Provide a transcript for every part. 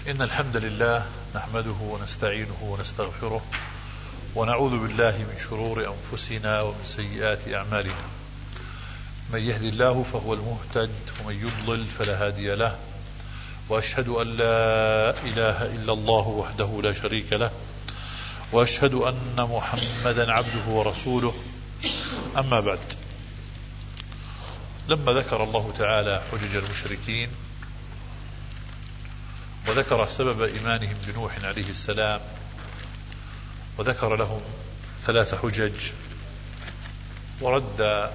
إن الحمد لله نحمده ونستعينه ونستغفره ونعوذ بالله من شرور أنفسنا ومن سيئات أعمالنا. من يهدي الله فهو المهتد ومن يضلل فلا هادي له، وأشهد أن لا إله إلا الله وحده لا شريك له، وأشهد أن محمدا عبده ورسوله. أما بعد، لما ذكر الله تعالى حجج المشركين وذكر سبب إيمانهم بنوح عليه السلام وذكر لهم 3 حجج ورد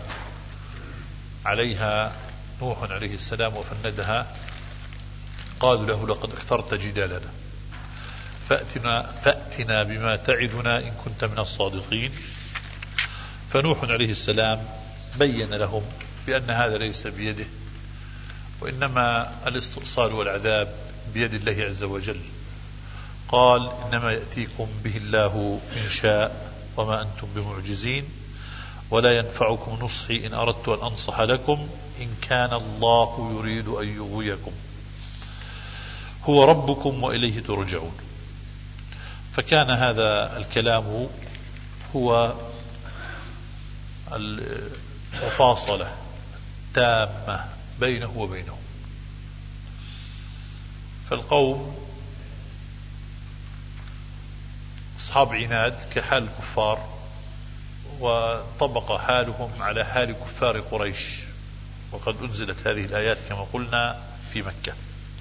عليها نوح عليه السلام وفندها، قالوا له: لقد اكثرت جدالنا فأتنا بما تعدنا إن كنت من الصادقين. فنوح عليه السلام بين لهم بأن هذا ليس بيده، وإنما الاستئصال والعذاب بيد الله عز وجل. قال: إنما يأتيكم به الله إن شاء وما أنتم بمعجزين، ولا ينفعكم نصحي إن أردت أن أنصح لكم إن كان الله يريد أن يغويكم، هو ربكم وإليه ترجعون. فكان هذا الكلام هو المفاصلة التامة بينه وبينهم. فالقوم أصحاب عناد كحال الكفار، وطبق حالهم على حال كفار قريش، وقد أنزلت هذه الآيات كما قلنا في مكة.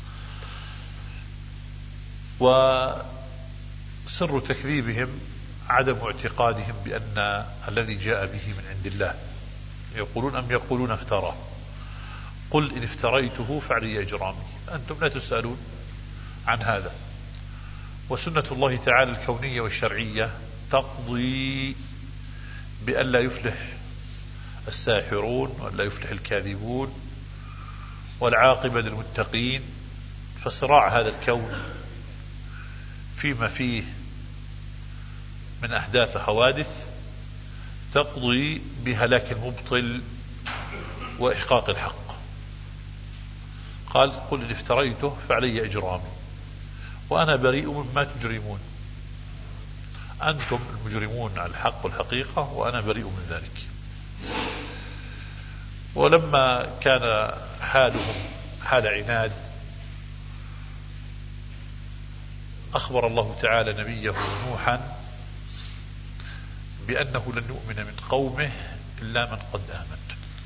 وسر تكذيبهم عدم اعتقادهم بأن الذي جاء به من عند الله. يقولون: أم يقولون افتراه، قل إن افتريته فعلي إجرامي، أنتم لا تسألون عن هذا. وسنة الله تعالى الكونية والشرعية تقضي بأن لا يفلح الساحرون وأن لا يفلح الكاذبون، والعاقبة للمتقين. فصراع هذا الكون فيما فيه من أحداث حوادث تقضي بهلاك المبطل وإحقاق الحق. قال: قل إن افتريته فعلي إجرامي وأنا بريء مما تجرمون. أنتم المجرمون على الحق والحقيقة وأنا بريء من ذلك. ولما كان حالهم حال عناد، أخبر الله تعالى نبيه نوحا بأنه لن يؤمن من قومه إلا من قد آمن.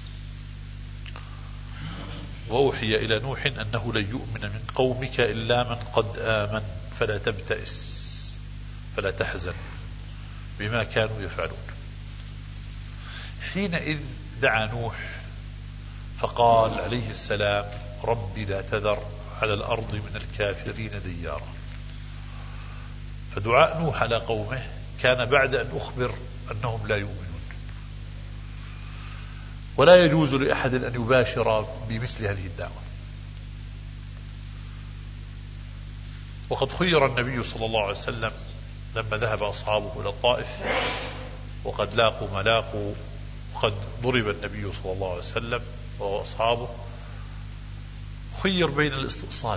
وأوحي إلى نوح أنه لن يؤمن من قومك إلا من قد آمن فلا تبتئس فلا تحزن بما كانوا يفعلون. حينئذ دعا نوح فقال عليه السلام: رب لا تذر على الأرض من الكافرين ديارا. فدعاء نوح على قومه كان بعد أن أخبر أنهم لا يؤمنون. ولا يجوز لأحد أن يباشر بمثل هذه الدعوة. وقد خير النبي صلى الله عليه وسلم لما ذهب أصحابه إلى الطائف وقد لاقوا ما لاقوا، وقد ضرب النبي صلى الله عليه وسلم وأصحابه، خير بين الاستئصال.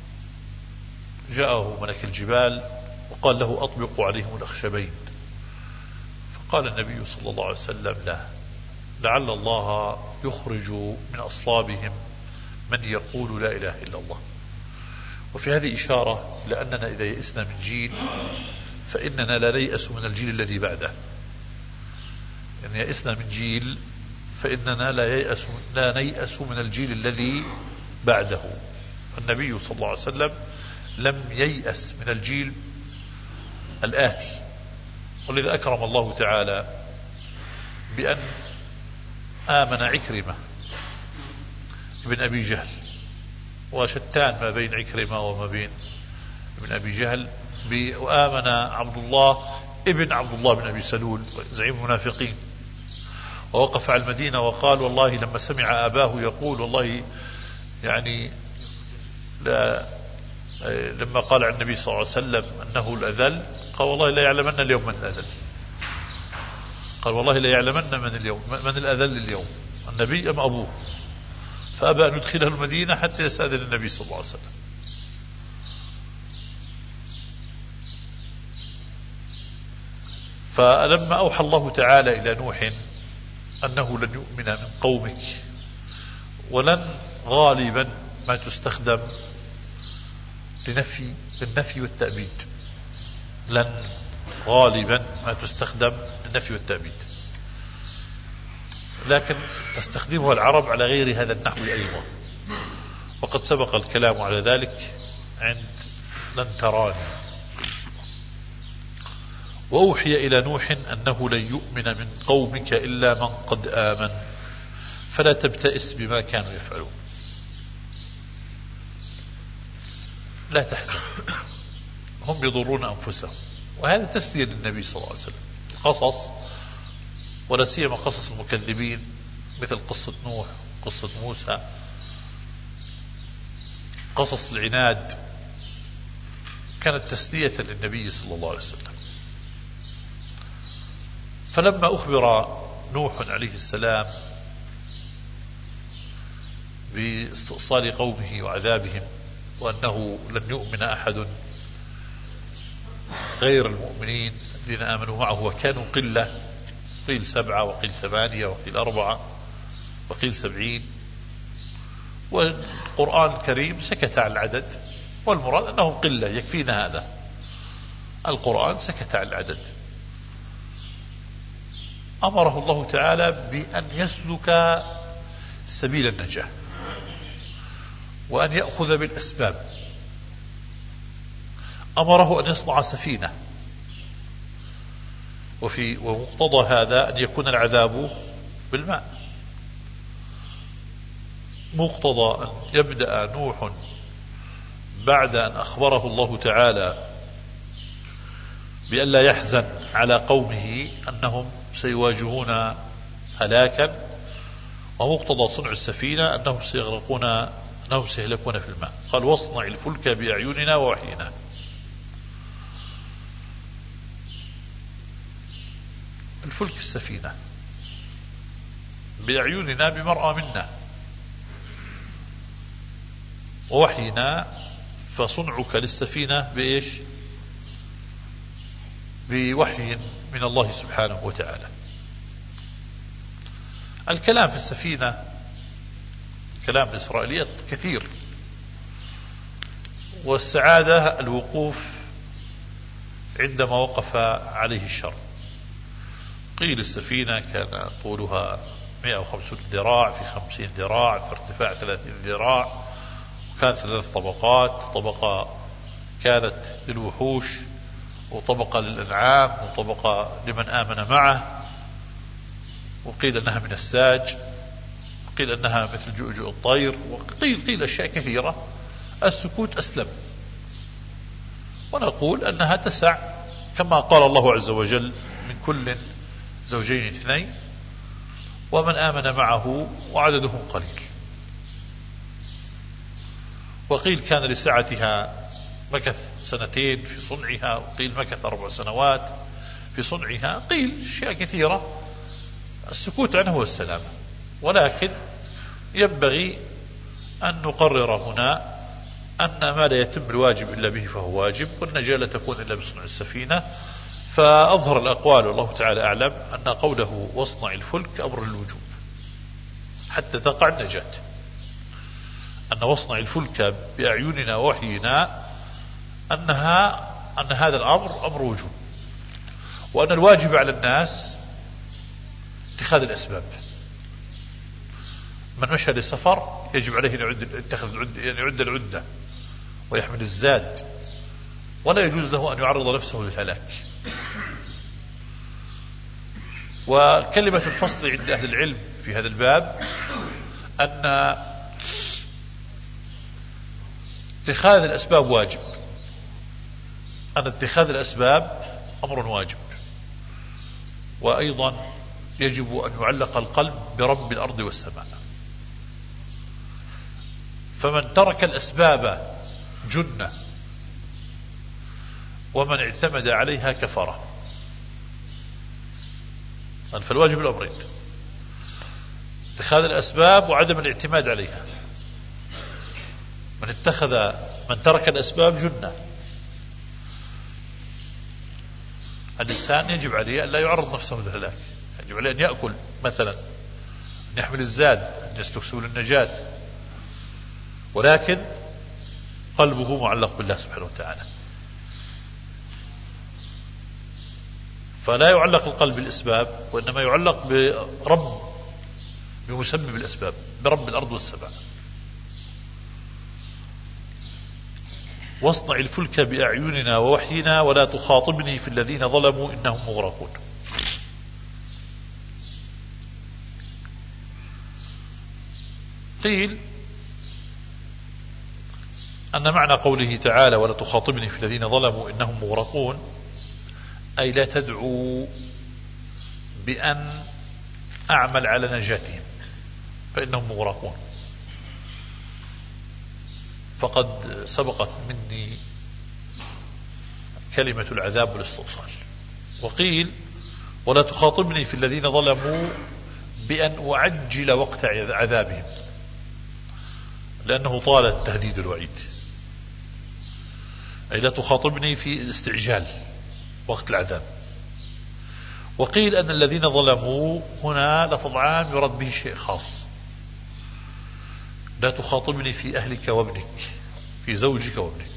جاءه ملك الجبال وقال له: أطبقوا عليهم الأخشبين. فقال النبي صلى الله عليه وسلم: لا، لعل الله يخرج من أصلابهم من يقول لا إله إلا الله. وفي هذه إشارة لأننا إذا يئسنا من جيل فإننا لا نيأس من الجيل الذي بعده. إن يئسنا من جيل فإننا لا نيأس من الجيل الذي بعده. النبي صلى الله عليه وسلم لم ييأس من الجيل الآتي، ولذا أكرم الله تعالى بأن آمن عكرمة ابن أبي جهل، وشتان ما بين عكرمة وما بين ابن أبي جهل، وآمن عبد الله ابن عبد الله بن أبي سلول زعيم المنافقين، ووقف على المدينة وقال: والله لما سمع أباه يقول والله يعني لا، لما قال عن النبي صلى الله عليه وسلم أنه الأذل، قال: والله لا يعلمن اليوم من الأذل. قال: والله لا يعلمن من الأذل اليوم، النبي أم أبوه. فأبى أن يدخله المدينة حتى يستأذن النبي صلى الله عليه وسلم. فلما أوحى الله تعالى إلى نوح أنه لن يؤمن من قومك، ولن غالبا ما تستخدم للنفي والتأبيد، لن غالبا ما تستخدم للنفي والتأبيد، لكن تستخدمها العرب على غير هذا النحو أيضا، وقد سبق الكلام على ذلك عند لن تراني. وأوحي إلى نوح أنه لن يؤمن من قومك إلا من قد آمن فلا تبتئس بما كانوا يفعلون. لا تحزن، هم يضرون أنفسهم، وهذا تسلية للنبي صلى الله عليه وسلم. القصص ولا سيما قصص المكذبين مثل قصة نوح، قصة موسى، قصص العناد، كانت تسلية للنبي صلى الله عليه وسلم. فلما أخبر نوح عليه السلام باستئصال قومه وعذابهم، وأنه لن يؤمن أحد غير المؤمنين الذين آمنوا معه وكانوا قلة، قيل 7 وقيل 8 وقيل 4 وقيل 70، والقرآن الكريم سكت عن العدد، والمراد أنهم قلة، يكفينا هذا. القرآن سكت عن العدد. أمره الله تعالى بأن يسلك سبيل النجاة وأن يأخذ بالأسباب. أمره أن يصنع سفينة، ومقتضى هذا أن يكون العذاب بالماء. مقتضى أن يبدأ نوح بعد أن أخبره الله تعالى بأن لا يحزن على قومه أنهم سيواجهون هلاكا، ومقتضى صنع السفينة أنهم سيهلكون في الماء. قال واصنع الفلك بأعيننا ووحينا. الفلك السفينة بأعيننا بمرأى منا، ووحينا فصنعك للسفينة بإيش؟ بوحي من الله سبحانه وتعالى. الكلام في السفينة، كلام الإسرائيليات كثير، والسعادة الوقوف عندما وقف عليه الشر. قيل السفينة كان طولها 150 ذراع في 50 ذراع في ارتفاع 30 ذراع، وكانت 3 طبقات، طبقة كانت للوحوش، وطبقة للأنعام، وطبقة لمن آمن معه، وقيل أنها من الساج، وقيل أنها مثل جؤجؤ الطير، وقيل أشياء كثيرة. السكوت أسلم، ونقول أنها تسع كما قال الله عز وجل من كل زوجين 2، ومن آمن معه وعددهم قليل. وقيل كان لسعتها مكث 2 في صنعها، وقيل مكث 4 سنوات في صنعها، قيل أشياء كثيرة. السكوت عنه هو السلامة، ولكن ينبغي أن نقرر هنا أن ما لا يتم الواجب إلا به فهو واجب، والنجاة لا تكون إلا بصنع السفينة. فأظهر الأقوال والله تعالى أعلم أن قوله واصنع الفلك أمر الوجوب حتى تقع النجاة، أن واصنع الفلك بأعيننا ووحينا أن هذا الأمر أمر وجوب، وأن الواجب على الناس اتخاذ الأسباب. من مشى للسفر يجب عليه أن يعد العدة ويحمل الزاد، ولا يجوز له أن يعرض نفسه للهلاك. وكلمة الفصل عند أهل العلم في هذا الباب أن اتخاذ الأسباب واجب، أن اتخاذ الأسباب أمر واجب، وأيضا يجب أن يعلق القلب برب الأرض والسماء. فمن ترك الأسباب جنة، ومن اعتمد عليها كفر. فالواجب الأمرين: اتخاذ الأسباب وعدم الاعتماد عليها. من ترك الأسباب جنة، الإنسان يجب عليه أن لا يعرض نفسه للهلاك، يجب عليه أن يأكل مثلا، أن يحمل الزاد، أن يسلك سبل النجاة، ولكن قلبه معلق بالله سبحانه وتعالى. فلا يعلق القلب بالأسباب، وإنما يعلق برب، بمسبب الأسباب، برب الأرض والسماء. واصنع الفلك بأعيننا ووحينا ولا تخاطبني في الذين ظلموا إنهم مغرقون. قيل أن معنى قوله تعالى ولا تخاطبني في الذين ظلموا إنهم مغرقون أي لا تدعو بأن أعمل على نجاتهم فإنهم مغرقون، فقد سبقت مني كلمة العذاب والاستئصال. وقيل ولا تخاطبني في الذين ظلموا بأن أعجل وقت عذابهم، لأنه طال التهديد الوعيد، أي لا تخاطبني في الاستعجال وقت العذاب. وقيل أن الذين ظلموا هنا لفظ عام يراد به شيء خاص، لا تخاطبني في أهلك وابنك، في زوجك وابنك،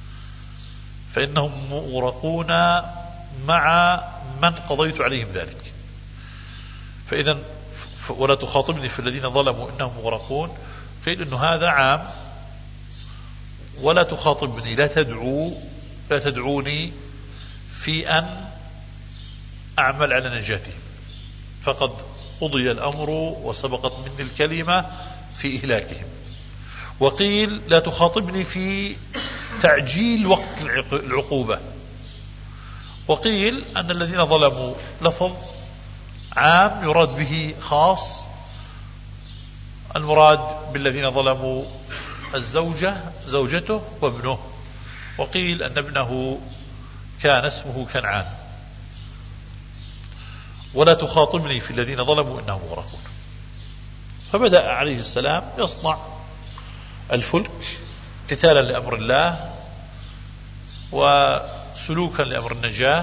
فإنهم مغرقون مع من قضيت عليهم ذلك. فإذا ولا تخاطبني في الذين ظلموا إنهم مغرقون، قيل إنه هذا عام، ولا تخاطبني لا تدعوني في أن أعمل على نجاتهم، فقد قضي الأمر وسبقت مني الكلمة في إهلاكهم. وقيل لا تخاطبني في تعجيل وقت العقوبة. وقيل أن الذين ظلموا لفظ عام يراد به خاص، المراد بالذين ظلموا زوجته وابنه. وقيل أن ابنه كان اسمه كنعان. ولا تخاطبني في الذين ظلموا إنهم مغرقون. فبدأ عليه السلام يصنع الفلك امتثالا لأمر الله وسلوكا لأمر النجاة،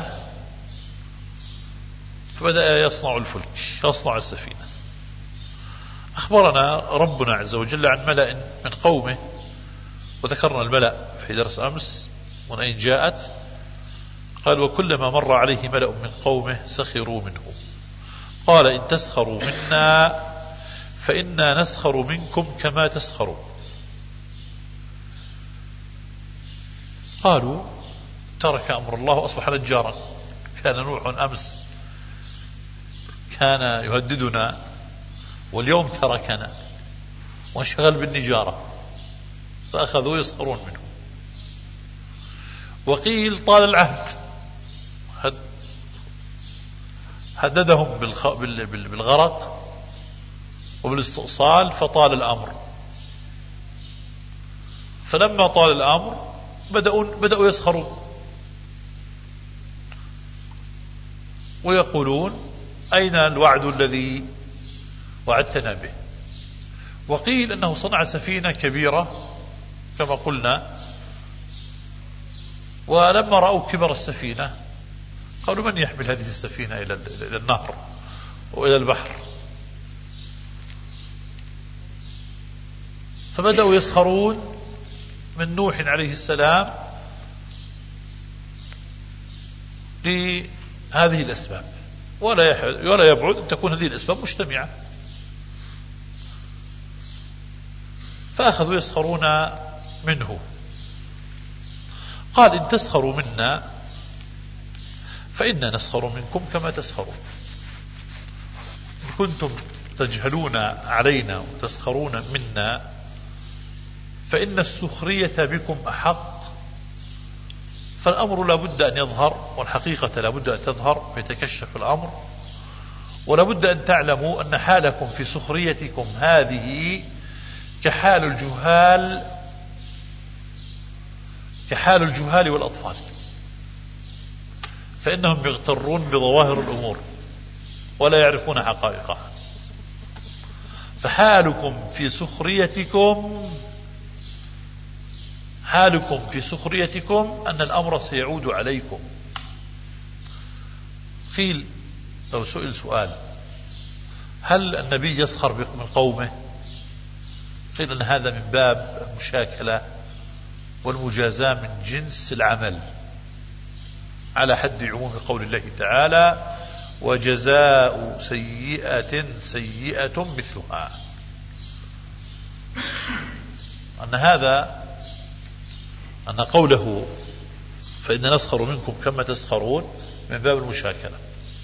فبدأ يصنع الفلك، يصنع السفينة. أخبرنا ربنا عز وجل عن ملأ من قومه، وذكرنا الملأ في درس أمس من أين جاءت. قال وكلما مر عليه ملأ من قومه سخروا منه، قال إن تسخروا منا فإنا نسخر منكم كما تسخرون. قالوا ترك أمر الله وأصبح نجارا. كان نوح أمس كان يهددنا، واليوم تركنا وانشغل بالنجارة، فأخذوا يسخرون منه. وقيل طال العهد، هددهم بالغرق وبالاستئصال فطال الأمر. فلما طال الأمر بدأوا يسخرون ويقولون أين الوعد الذي وعدتنا به. وقيل أنه صنع سفينة كبيرة كما قلنا، ولما رأوا كبر السفينة قالوا من يحمل هذه السفينة إلى النهر وإلى البحر، فبدأوا يسخرون من نوح عليه السلام لهذه الأسباب، ولا يبعد أن تكون هذه الأسباب مجتمعة. فأخذوا يسخرون منه. قال إن تسخروا منا فإنا نسخر منكم كما تسخرون. إن كنتم تجهلون علينا وتسخرون منا فإن السخرية بكم أحق. فالأمر لا بد أن يظهر، والحقيقة لا بد أن تظهر فيتكشف الأمر، ولا بد أن تعلموا أن حالكم في سخريتكم هذه كحال الجهال والأطفال، فإنهم يغترون بظواهر الأمور ولا يعرفون حقائقها. فحالكم في سخريتكم أن الأمر سيعود عليكم، قيل لو سئل سؤال هل النبي يسخر من قومه؟ قيل أن هذا من باب المشاكلة والمجازاة من جنس العمل، على حد عموم قول الله تعالى وجزاء سيئة سيئة مثلها، أن قوله فإن نسخر منكم كما تسخرون من باب المشاكلة.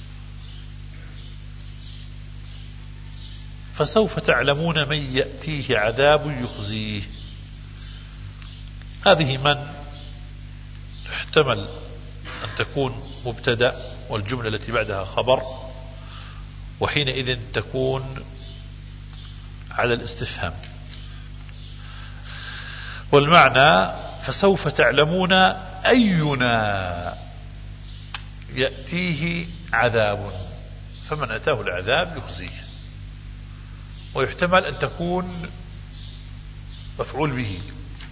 فسوف تعلمون من يأتيه عذاب يخزيه، هذه من تحتمل أن تكون مبتدأ والجملة التي بعدها خبر، وحينئذ تكون على الاستفهام. والمعنى فسوف تعلمون أينا يأتيه عذاب، فمن أتاه العذاب يخزيه. ويحتمل أن تكون مفعول به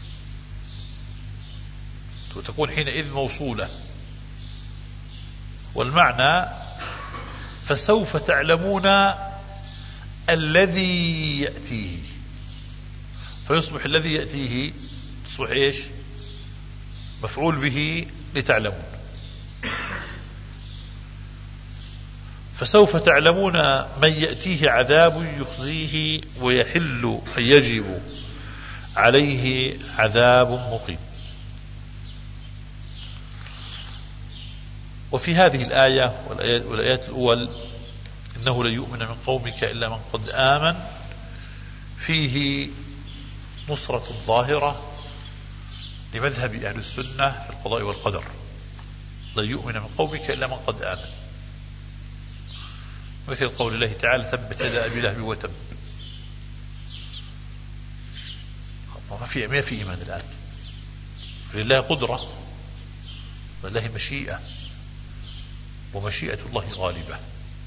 وتكون حينئذ موصولة. والمعنى فسوف تعلمون الذي يأتيه، فيصبح الذي يأتيه تصبح إيش؟ مفعول به لتعلمون. فسوف تعلمون من يأتيه عذاب يخزيه ويحل أي يجب عليه عذاب مقيم. وفي هذه الآية والآيات الأول إنه لن يؤمن من قومك إلا من قد آمن، فيه نصرة ظاهرة لمذهب أهل السنة في القضاء والقدر، لن يؤمن من قومك إلا من قد آمن، مثل قول الله تعالى تبت يدا أبي لهب وتب. ما في إيمان الآن، لله قدرة ولله مشيئة، ومشيئة الله غالبة.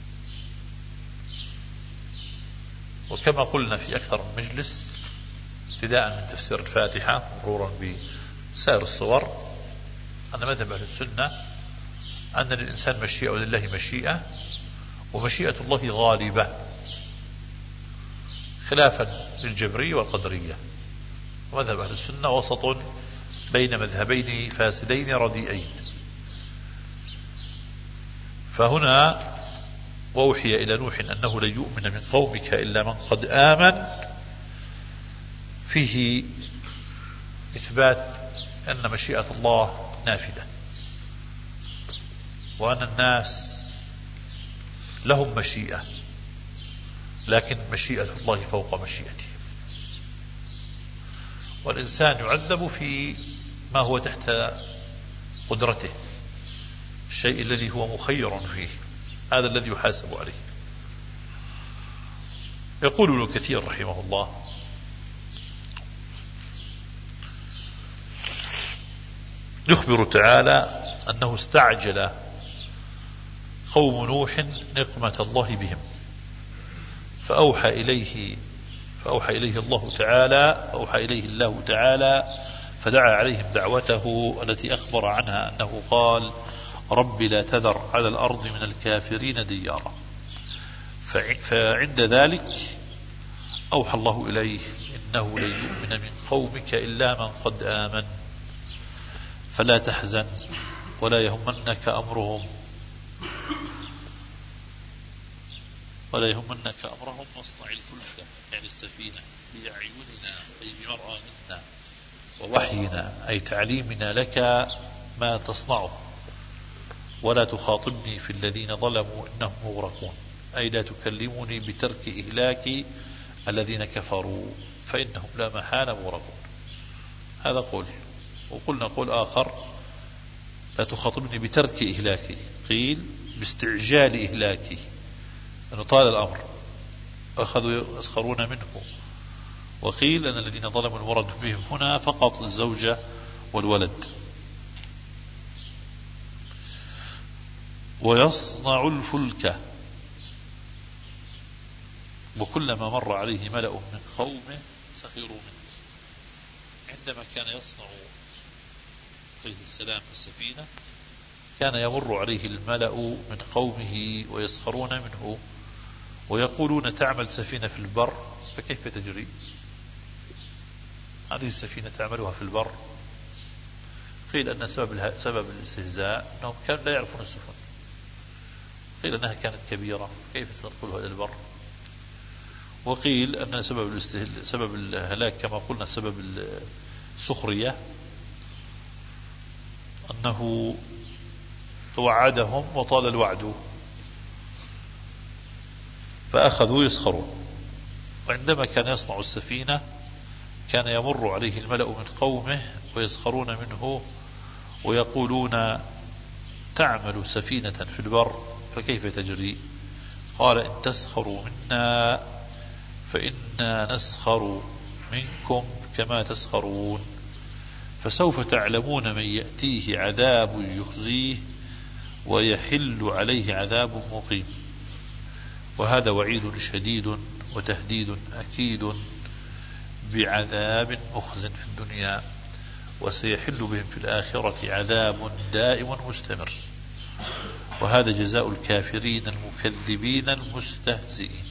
وكما قلنا في أكثر من مجلس ابتداء من تفسير الفاتحة مرورا بسائر الصور، أن مذهب أهل السنة أن للإنسان مشيئة ولله مشيئة، ومشيئة الله غالبة، خلافا للجبرية والقدرية. ومذهب أهل السنة وسط بين مذهبين فاسدين رديئين. فهنا وأوحي إلى نوح أنه لن يؤمن من قومك إلا من قد آمن، فيه إثبات أن مشيئة الله نافذة، وأن الناس لهم مشيئة، لكن مشيئة الله فوق مشيئته. والإنسان يعذب في ما هو تحت قدرته، الشيء الذي هو مخير فيه، هذا الذي يحاسب عليه. يقول ابن كثير رحمه الله يخبر تعالى أنه استعجل قوم نوح نقمة الله بهم، فأوحى إليه الله تعالى فدعا عليهم دعوته التي أخبر عنها أنه قال رب لا تذر على الأرض من الكافرين ديارا. فعند ذلك أوحى الله إليه إنه لن يؤمن من قومك إلا من قد آمن، فلا تحزن ولا يهمنك أمرهم واصنع الفلك يعني السفينة بأعيننا أي بمرأى منا، ووحينا أي تعليمنا لك ما تصنعه، ولا تخاطبني في الذين ظلموا إنهم مغرقون، أي لا تكلمني بترك إهلاك الذين كفروا فإنهم لا محالة مغرقون. هذا قول. وقلنا قول آخر لا تخاطبني بترك إهلاكي، قيل باستعجال إهلاكي، أنه طال الأمر أخذوا يسخرون منه. وقيل أن الذين ظلموا المراد بهم هنا فقط الزوجة والولد. ويصنع الفلك، وكلما مر عليه ملأ من قومه سخروا منه. عندما كان يصنع عليه السلام السفينة كان يمر عليه الملأ من قومه ويسخرون منه ويقولون تعمل سفينة في البر فكيف تجري؟ هذه السفينة تعملها في البر. قيل أن سبب الاستهزاء أنهم كانوا لا يعرفون السفن، قيل أنها كانت كبيرة كيف ستدخلها إلى البر. وقيل أن سبب الهلاك كما قلنا سبب السخرية أنه توعدهم وطال الوعد فأخذوا يسخرون. وعندما كان يصنع السفينة كان يمر عليه الملأ من قومه ويسخرون منه ويقولون تعمل سفينة في البر فكيف تجري؟ قال إن تسخروا منا فإنا نسخر منكم كما تسخرون فسوف تعلمون من يأتيه عذاب يخزيه ويحل عليه عذاب مقيم. وهذا وعيد شديد وتهديد أكيد بعذاب مخز في الدنيا وسيحل بهم في الآخرة عذاب دائم مستمر. وهذا جزاء الكافرين المكذبين المستهزئين.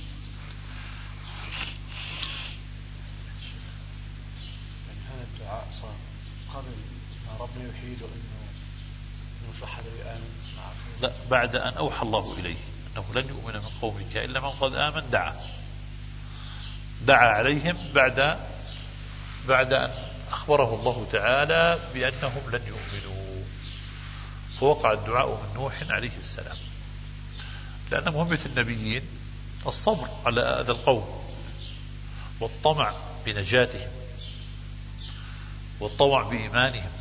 هذا الدعاء صار قبل ما ربنا يحيده انه صح الآن؟ لا، بعد أن أوحى الله إليه أنه لن يؤمن من قومك إلا من قد آمن دعا عليهم بعد أن أخبره الله تعالى بأنهم لن يؤمنوا. فوقع الدعاء من نوح عليه السلام، لأن مهمة النبيين الصبر على أذى القوم والطمع بنجاتهم والطمع بإيمانهم.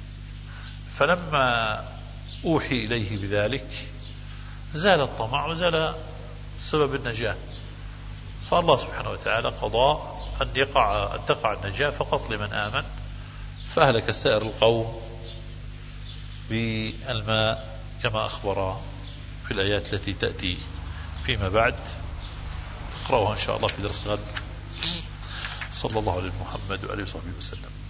فلما أوحي إليه بذلك زال الطمع وزال سبب النجاة، فالله سبحانه وتعالى قضى أن تقع النجاة فقط لمن آمن، فأهلك سائر القوم بالماء كما أخبر في الآيات التي تأتي فيما بعد. نقرأها إن شاء الله في درس غد. صلى الله عليه محمد وآله وصحبه وسلم.